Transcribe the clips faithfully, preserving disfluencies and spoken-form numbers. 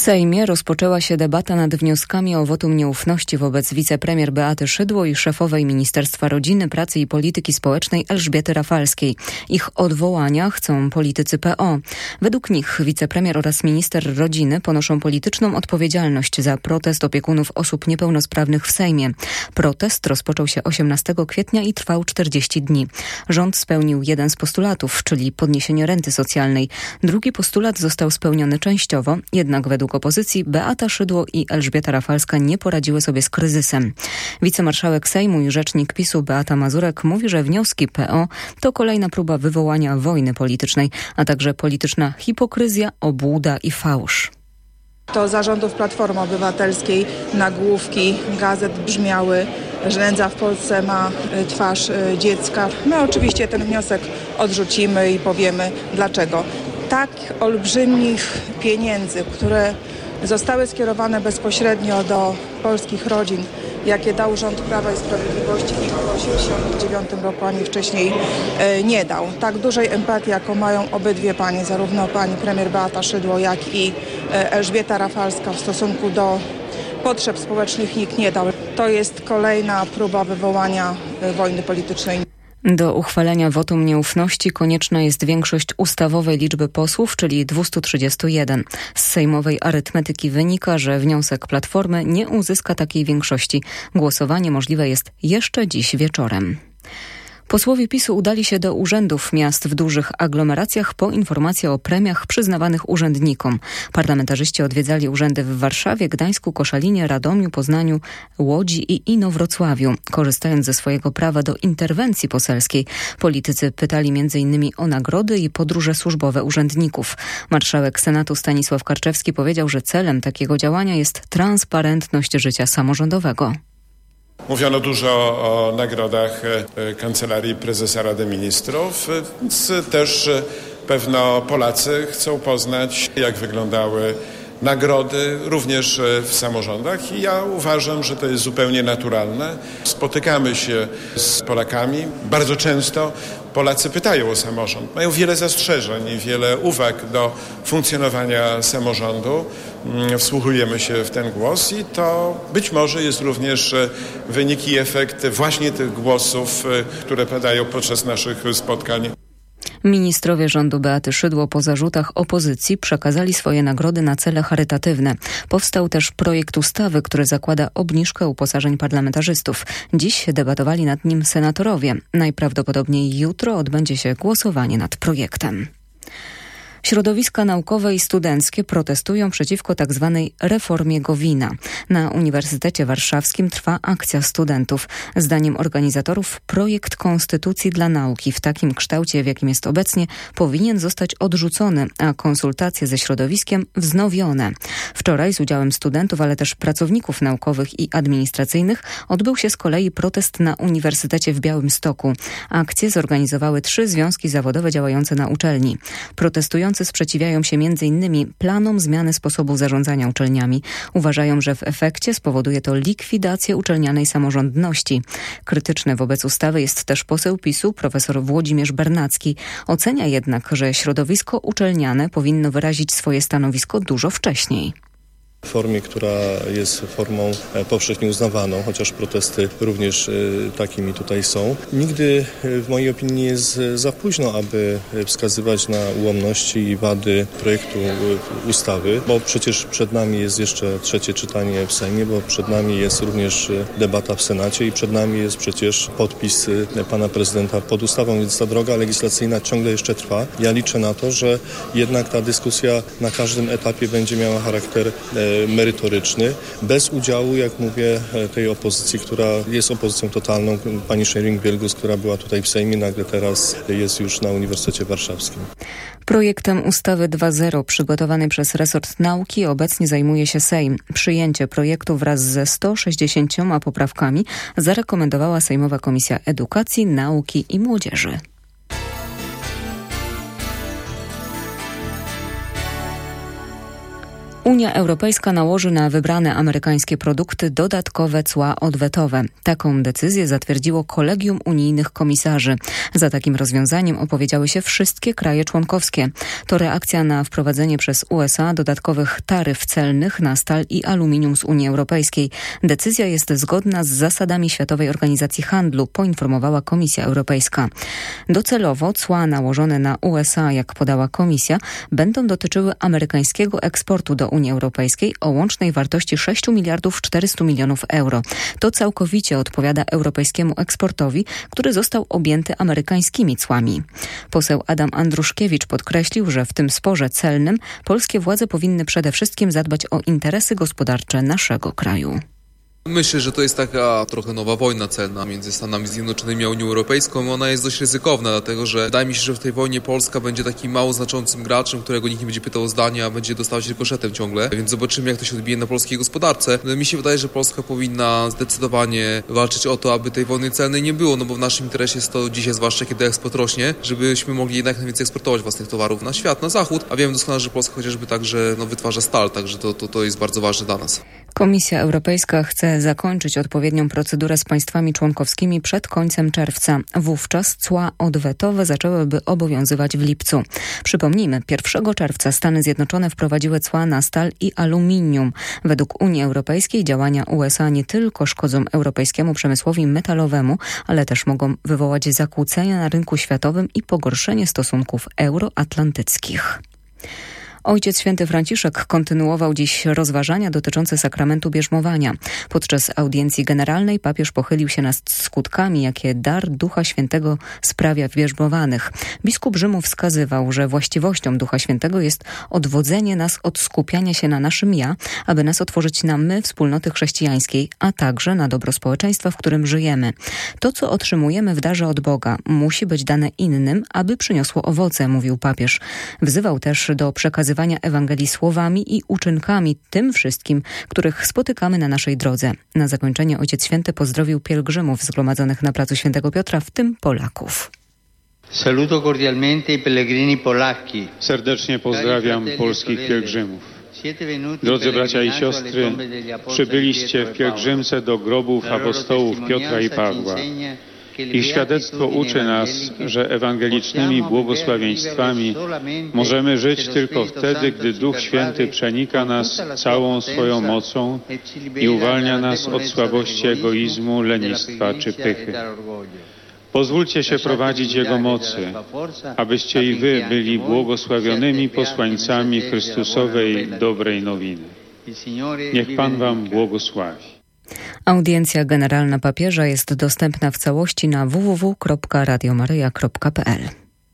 Sejmie rozpoczęła się debata nad wnioskami o wotum nieufności wobec wicepremier Beaty Szydło i szefowej Ministerstwa Rodziny, Pracy i Polityki Społecznej Elżbiety Rafalskiej. Ich odwołania chcą politycy P O. Według nich wicepremier oraz minister rodziny ponoszą polityczną odpowiedzialność za protest opiekunów osób niepełnosprawnych w Sejmie. Protest rozpoczął się osiemnastego kwietnia i trwał czterdzieści dni. Rząd spełnił jeden z postulatów, czyli podniesienie renty socjalnej. Drugi postulat został spełniony częściowo, jednak według opozycji Beata Szydło i Elżbieta Rafalska nie poradziły sobie z kryzysem. Wicemarszałek Sejmu i rzecznik PiSu Beata Mazurek mówi, że wnioski P O to kolejna próba wywołania wojny politycznej, a także polityczna hipokryzja, obłuda i fałsz. To za rządów Platformy Obywatelskiej nagłówki gazet brzmiały, że nędza w Polsce ma twarz dziecka. My oczywiście ten wniosek odrzucimy i powiemy dlaczego. Tak olbrzymich pieniędzy, które zostały skierowane bezpośrednio do polskich rodzin, jakie dał rząd Prawa i Sprawiedliwości, nikt w osiemdziesiątym dziewiątym roku ani wcześniej e, nie dał. Tak dużej empatii, jaką mają obydwie panie, zarówno pani premier Beata Szydło, jak i e, Elżbieta Rafalska w stosunku do potrzeb społecznych nikt nie dał. To jest kolejna próba wywołania e, wojny politycznej. Do uchwalenia wotum nieufności konieczna jest większość ustawowej liczby posłów, czyli dwieście trzydzieści jeden. Z sejmowej arytmetyki wynika, że wniosek Platformy nie uzyska takiej większości. Głosowanie możliwe jest jeszcze dziś wieczorem. Posłowie PiSu udali się do urzędów miast w dużych aglomeracjach po informację o premiach przyznawanych urzędnikom. Parlamentarzyści odwiedzali urzędy w Warszawie, Gdańsku, Koszalinie, Radomiu, Poznaniu, Łodzi i Inowrocławiu. Korzystając ze swojego prawa do interwencji poselskiej, politycy pytali między innymi o nagrody i podróże służbowe urzędników. Marszałek Senatu Stanisław Karczewski powiedział, że celem takiego działania jest transparentność życia samorządowego. Mówiono dużo o nagrodach Kancelarii Prezesa Rady Ministrów, więc też pewno Polacy chcą poznać, jak wyglądały nagrody również w samorządach i ja uważam, że to jest zupełnie naturalne. Spotykamy się z Polakami. Bardzo często Polacy pytają o samorząd. Mają wiele zastrzeżeń i wiele uwag do funkcjonowania samorządu. Wsłuchujemy się w ten głos i to być może jest również wynik i efekt właśnie tych głosów, które padają podczas naszych spotkań. Ministrowie rządu Beaty Szydło po zarzutach opozycji przekazali swoje nagrody na cele charytatywne. Powstał też projekt ustawy, który zakłada obniżkę uposażeń parlamentarzystów. Dziś debatowali nad nim senatorowie. Najprawdopodobniej jutro odbędzie się głosowanie nad projektem. Środowiska naukowe i studenckie protestują przeciwko tzw. reformie Gowina. Na Uniwersytecie Warszawskim trwa akcja studentów. Zdaniem organizatorów projekt Konstytucji dla nauki w takim kształcie, w jakim jest obecnie, powinien zostać odrzucony, a konsultacje ze środowiskiem wznowione. Wczoraj z udziałem studentów, ale też pracowników naukowych i administracyjnych odbył się z kolei protest na Uniwersytecie w Białymstoku. Akcję zorganizowały trzy związki zawodowe działające na uczelni. Protestujący sprzeciwiają się między innymi planom zmiany sposobu zarządzania uczelniami. Uważają, że w efekcie spowoduje to likwidację uczelnianej samorządności. Krytyczny wobec ustawy jest też poseł PiSu, profesor Włodzimierz Bernacki. Ocenia jednak, że środowisko uczelniane powinno wyrazić swoje stanowisko dużo wcześniej. W formie, która jest formą powszechnie uznawaną, chociaż protesty również takimi tutaj są. Nigdy w mojej opinii nie jest za późno, aby wskazywać na ułomności i wady projektu ustawy, bo przecież przed nami jest jeszcze trzecie czytanie w Sejmie, bo przed nami jest również debata w Senacie i przed nami jest przecież podpis pana prezydenta pod ustawą, więc ta droga legislacyjna ciągle jeszcze trwa. Ja liczę na to, że jednak ta dyskusja na każdym etapie będzie miała charakter merytoryczny, bez udziału, jak mówię, tej opozycji, która jest opozycją totalną. Pani Scheuring-Wielgus, która była tutaj w Sejmie, nagle teraz jest już na Uniwersytecie Warszawskim. Projektem ustawy dwa zero przygotowany przez resort nauki obecnie zajmuje się Sejm. Przyjęcie projektu wraz ze sto sześćdziesięcioma poprawkami zarekomendowała Sejmowa Komisja Edukacji, Nauki i Młodzieży. Unia Europejska nałoży na wybrane amerykańskie produkty dodatkowe cła odwetowe. Taką decyzję zatwierdziło Kolegium Unijnych Komisarzy. Za takim rozwiązaniem opowiedziały się wszystkie kraje członkowskie. To reakcja na wprowadzenie przez U S A dodatkowych taryf celnych na stal i aluminium z Unii Europejskiej. Decyzja jest zgodna z zasadami Światowej Organizacji Handlu, poinformowała Komisja Europejska. Docelowo cła nałożone na U S A, jak podała Komisja, będą dotyczyły amerykańskiego eksportu do Unii Europejskiej o łącznej wartości sześć miliardów czterysta milionów euro. To całkowicie odpowiada europejskiemu eksportowi, który został objęty amerykańskimi cłami. Poseł Adam Andruszkiewicz podkreślił, że w tym sporze celnym polskie władze powinny przede wszystkim zadbać o interesy gospodarcze naszego kraju. Myślę, że to jest taka trochę nowa wojna celna między Stanami Zjednoczonymi a Unią Europejską. Ona jest dość ryzykowna, dlatego że wydaje mi się, że w tej wojnie Polska będzie takim mało znaczącym graczem, którego nikt nie będzie pytał o zdanie, a będzie dostawać rykoszetem ciągle. Więc zobaczymy, jak to się odbije na polskiej gospodarce. Mi się wydaje, że Polska powinna zdecydowanie walczyć o to, aby tej wojny celnej nie było, no bo w naszym interesie jest to dzisiaj, zwłaszcza kiedy eksport rośnie, żebyśmy mogli jednak najwięcej eksportować własnych towarów na świat, na zachód, a wiemy doskonale, że Polska chociażby także no, wytwarza stal, także to, to, to jest bardzo ważne dla nas. Komisja Europejska chce zakończyć odpowiednią procedurę z państwami członkowskimi przed końcem czerwca. Wówczas cła odwetowe zaczęłyby obowiązywać w lipcu. Przypomnijmy, pierwszego czerwca Stany Zjednoczone wprowadziły cła na stal i aluminium. Według Unii Europejskiej działania U S A nie tylko szkodzą europejskiemu przemysłowi metalowemu, ale też mogą wywołać zakłócenia na rynku światowym i pogorszenie stosunków euroatlantyckich. Ojciec Święty Franciszek kontynuował dziś rozważania dotyczące sakramentu bierzmowania. Podczas audiencji generalnej papież pochylił się nad skutkami, jakie dar Ducha Świętego sprawia w bierzmowanych. Biskup Rzymu wskazywał, że właściwością Ducha Świętego jest odwodzenie nas od skupiania się na naszym ja, aby nas otworzyć na my wspólnoty chrześcijańskiej, a także na dobro społeczeństwa, w którym żyjemy. To, co otrzymujemy w darze od Boga, musi być dane innym, aby przyniosło owoce, mówił papież. Wzywał też do przekazywania Ewangelii słowami i uczynkami tym wszystkim, których spotykamy na naszej drodze. Na zakończenie Ojciec Święty pozdrowił pielgrzymów zgromadzonych na placu Świętego Piotra, w tym Polaków. Saluto cordialmente i pellegrini polacchi. Serdecznie pozdrawiam polskich pielgrzymów. Drodzy bracia i siostry, przybyliście w pielgrzymce do grobów apostołów Piotra i Pawła. Ich świadectwo uczy nas, że ewangelicznymi błogosławieństwami możemy żyć tylko wtedy, gdy Duch Święty przenika nas całą swoją mocą i uwalnia nas od słabości egoizmu, lenistwa czy pychy. Pozwólcie się prowadzić Jego mocy, abyście i wy byli błogosławionymi posłańcami Chrystusowej dobrej nowiny. Niech Pan wam błogosławi. Audiencja generalna papieża jest dostępna w całości na w w w kropka radio maryja kropka p l.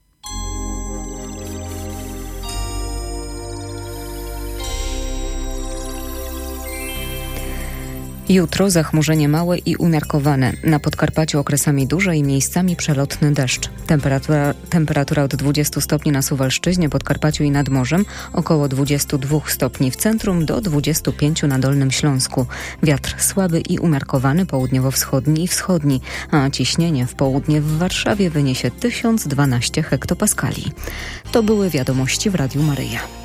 Jutro zachmurzenie małe i umiarkowane. Na Podkarpaciu okresami duże i miejscami przelotny deszcz. Temperatura, temperatura od dwudziestu stopni na Suwalszczyźnie, Podkarpaciu i nad morzem, około dwudziestu dwóch stopni w centrum do dwudziestu pięciu na Dolnym Śląsku. Wiatr słaby i umiarkowany, południowo-wschodni i wschodni, a ciśnienie w południe w Warszawie wyniesie tysiąc dwanaście hektopaskali. To były wiadomości w Radiu Maryja.